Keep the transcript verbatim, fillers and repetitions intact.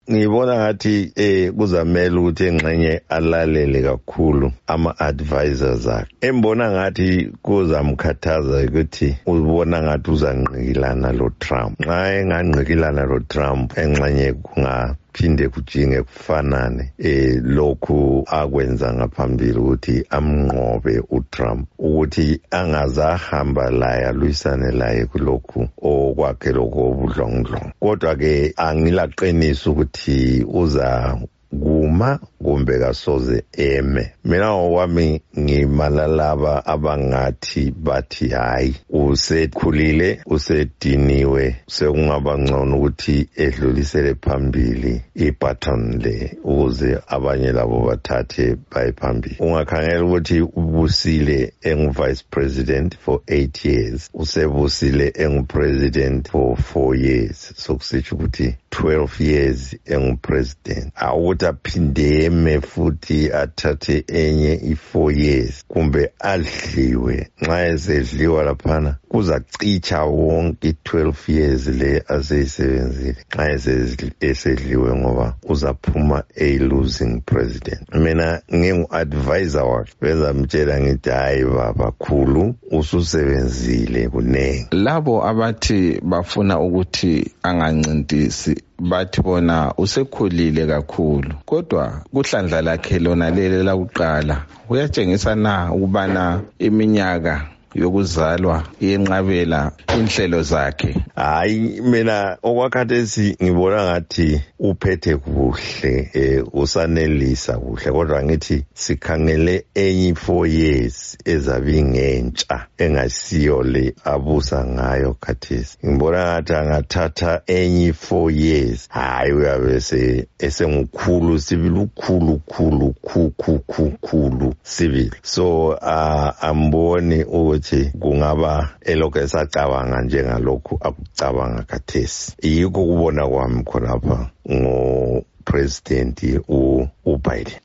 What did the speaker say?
ngibona ngathi eh kuzamela ukuthi engxenye alalele kakhulu ama-advisors akhe. Embona ngathi kuzamkhathaza ukuthi ubona ngathi uzanqikilana lo Trump. Nxa enganqikilana lo Trump engxenye kunga phinde kujinge kufanane eh lokhu akwenza ngaphambili ukuthi amnqobe uTrump ukuthi angazahamba laye alwisane laye kulokhu okwakhe lokho obudlongdlongo. Kodwa ke angilaqinisa ukuthi uza kuma kumbe kasoze eme. Mina ngokwami ngimalalaba abangathi bathi hayi usekhulile usediniwe sekungaba ngcono ukuthi edlulisele phambili ibaton le ukuze abanye labo bathathe baye phambili. Ungakhangela ukuthi ubusile engu vice president for eight years, usebusile engu president for four years, sokusitsho ukuthi twelve years engu president. Awukuthi aphindeme futhi athathe enye i-four years kumbe adliwe. Nxa esedliwa laphana kuzacicha wonke twelve years le aseyisebenzile nxa esedliwe ngoba uzaphuma a losing president. Mina ngingu-advisor wakhe bezamtshela ngithi hayi baba khulu ususebenzile kunengi. Labo abathi bafuna ukuthi angancintisi bathi bona usekhulile kakhulu, kodwa kuhlandla lakhe lona lele lakuqala uyatshengisa na ukubana iminyaka yokuzalwa yenqabela inhlelo zakhe? Hayi, mina okwakhathesi ngibona ngathi uphethe kuhle, eh usanelisa kuhle, kodwa ngithi sikhangele enye four years ezabi ngentsha engasiyo le abusa ngayo khathesi. Ngibona ngathi angathatha enye four years, hayi uyabe esengukhulu sibili, ukhulu khulu khulu khulu sibili. So uh, amboni ukuthi kungaba elokhu esacabanga njengalokhu akucabanga khathesi. Yikho kubona kwami khonapha ngo president u Biden.